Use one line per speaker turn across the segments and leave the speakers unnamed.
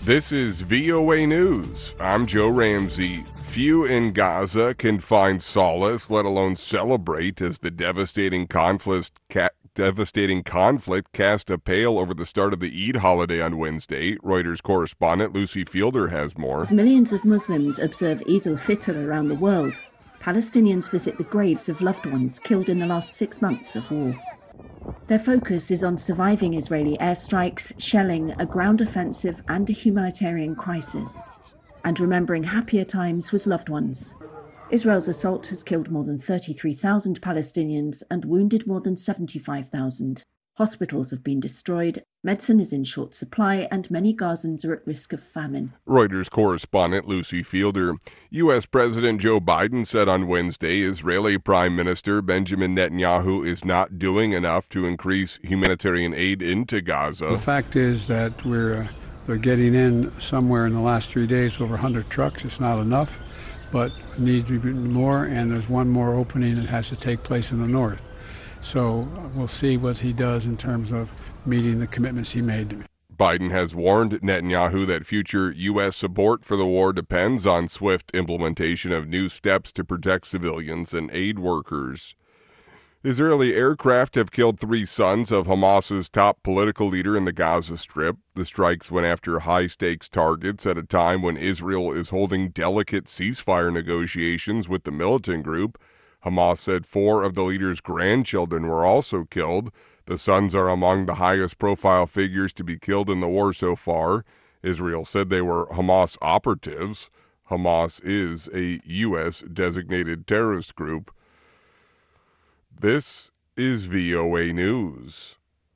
This is VOA News. I'm Joe Ramsey. Few in Gaza can find solace, let alone celebrate, as the devastating conflict cast a pall over the start of the Eid holiday on Wednesday. Reuters correspondent Lucy Fielder has more.
As millions of Muslims observe Eid al-Fitr around the world, Palestinians visit the graves of loved ones killed in the last 6 months of war. Their focus is on surviving Israeli airstrikes, shelling, a ground offensive and a humanitarian crisis, and remembering happier times with loved ones. Israel's assault has killed more than 33,000 Palestinians and wounded more than 75,000. Hospitals have been destroyed, medicine is in short supply, and many Gazans are at risk of famine.
Reuters correspondent Lucy Fielder. U.S. President Joe Biden said on Wednesday Israeli Prime Minister Benjamin Netanyahu is not doing enough to increase humanitarian aid into Gaza.
The fact is that they're getting in somewhere in the last 3 days over 100 trucks. It's not enough, but it needs to be more, and there's one more opening that has to take place in the north. So we'll see what he does in terms of meeting the commitments he made to me.
Biden has warned Netanyahu that future U.S. support for the war depends on swift implementation of new steps to protect civilians and aid workers. Israeli aircraft have killed 3 sons of Hamas's top political leader in the Gaza Strip. The strikes went after high-stakes targets at a time when Israel is holding delicate ceasefire negotiations with the militant group. Hamas said 4 of the leader's grandchildren were also killed. The sons are among the highest-profile figures to be killed in the war so far. Israel said they were Hamas operatives. Hamas is a U.S.-designated terrorist group. This is VOA News.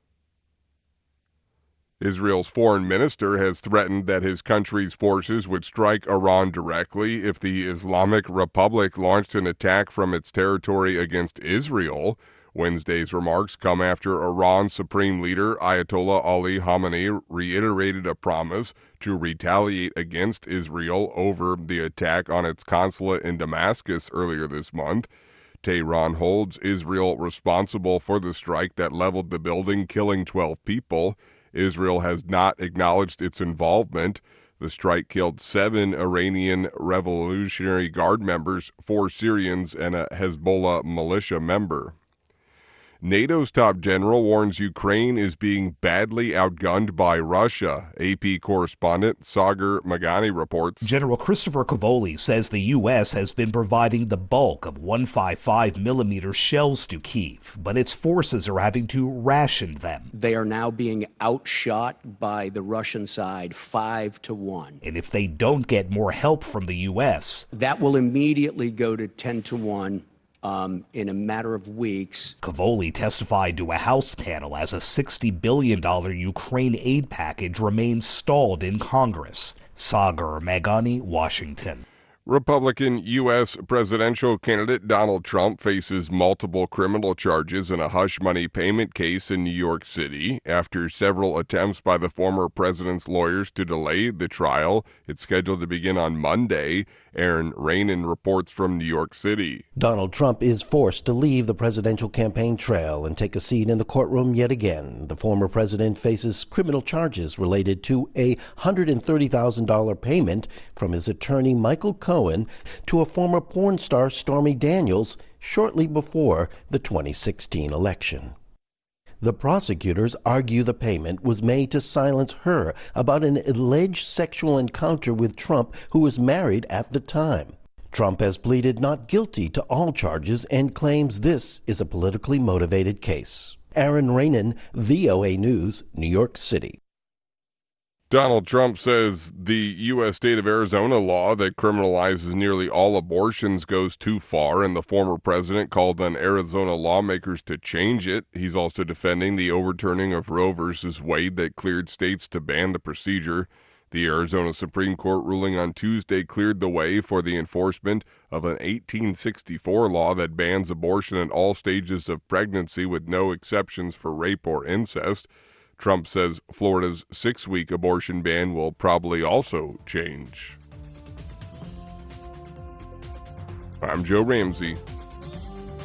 Israel's foreign minister has threatened that his country's forces would strike Iran directly if the Islamic Republic launched an attack from its territory against Israel. Wednesday's remarks come after Iran's supreme leader Ayatollah Ali Khamenei reiterated a promise to retaliate against Israel over the attack on its consulate in Damascus earlier this month. Tehran holds Israel responsible for the strike that leveled the building, killing 12 people. Israel has not acknowledged its involvement. The strike killed 7 Iranian Revolutionary Guard members, 4 Syrians, and a Hezbollah militia member. NATO's top general warns Ukraine is being badly outgunned by Russia. AP correspondent Sagar Magani reports.
General Christopher Cavoli says the U.S. has been providing the bulk of 155mm shells to Kyiv, but its forces are having to ration them.
They are now being outshot by the Russian side 5-1.
And if they don't get more help from the U.S.,
that will immediately go to 10-1. In a matter of weeks.
Cavoli testified to a House panel as a $60 billion Ukraine aid package remains stalled in Congress. Sagar Magani, Washington.
Republican U.S. presidential candidate Donald Trump faces multiple criminal charges in a hush money payment case in New York City. After several attempts by the former president's lawyers to delay the trial, it's scheduled to begin on Monday. Aaron Rainin reports from New York City.
Donald Trump is forced to leave the presidential campaign trail and take a seat in the courtroom yet again. The former president faces criminal charges related to a $130,000 payment from his attorney Michael Cohen to a former porn star Stormy Daniels shortly before the 2016 election. The prosecutors argue the payment was made to silence her about an alleged sexual encounter with Trump, who was married at the time. Trump has pleaded not guilty to all charges and claims this is a politically motivated case. Aaron Rainin, VOA News, New York City.
Donald Trump says the U.S. state of Arizona law that criminalizes nearly all abortions goes too far, and the former president called on Arizona lawmakers to change it. He's also defending the overturning of Roe v. Wade that cleared states to ban the procedure. The Arizona Supreme Court ruling on Tuesday cleared the way for the enforcement of an 1864 law that bans abortion at all stages of pregnancy with no exceptions for rape or incest. Trump says Florida's 6-week abortion ban will probably also change. I'm Joe Ramsey.